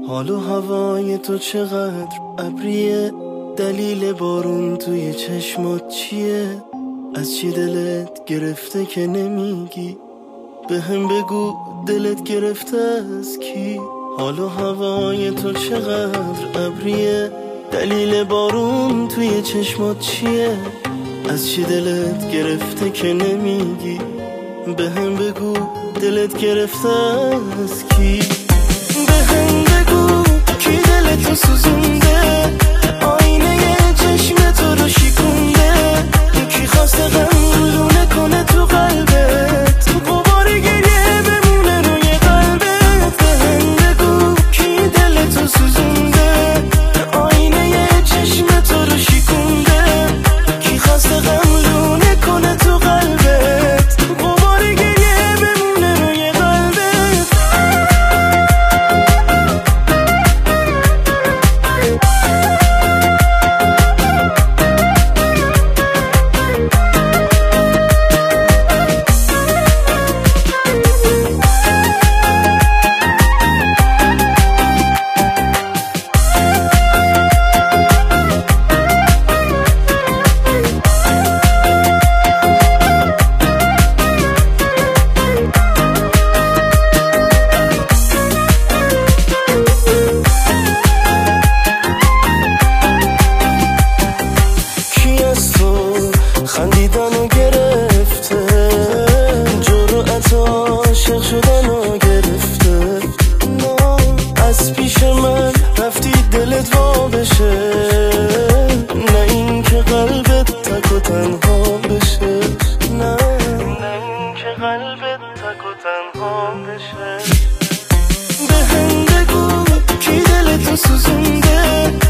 حال و هوای تو چقدر ابریه، دلیل بارون توی چشمات چیه؟ از چی دلت گرفته که نمیگی؟ به هم بگو دلت گرفته از کی؟ حال و هوای تو چقدر ابریه، دلیل بارون توی چشمات چیه؟ از چی دلت گرفته که نمیگی؟ به هم بگو دلت گرفته از کی؟ به هم بگو کی دلتو سوزونده، آینه چشم تو رو شکونده، کی خواسته غمونه کنه تو قلبت، غبار گریه بمونه روی قلبت. به هم بگو کی دلتو سوزونده، آینه چشم تو رو شکونده، کی خواسته غمونه کنه تو قلبت، غبار گریه بمونه روی قلبت. خندیدنو گرفته، جرأت عاشق شدنو گرفته، از پیش من رفتی دلت وا بشه، نه این که قلبت تک و تنها بشه، نه این که قلبت تک و تنها بشه. به هم بگو کی دلتو سوزونده،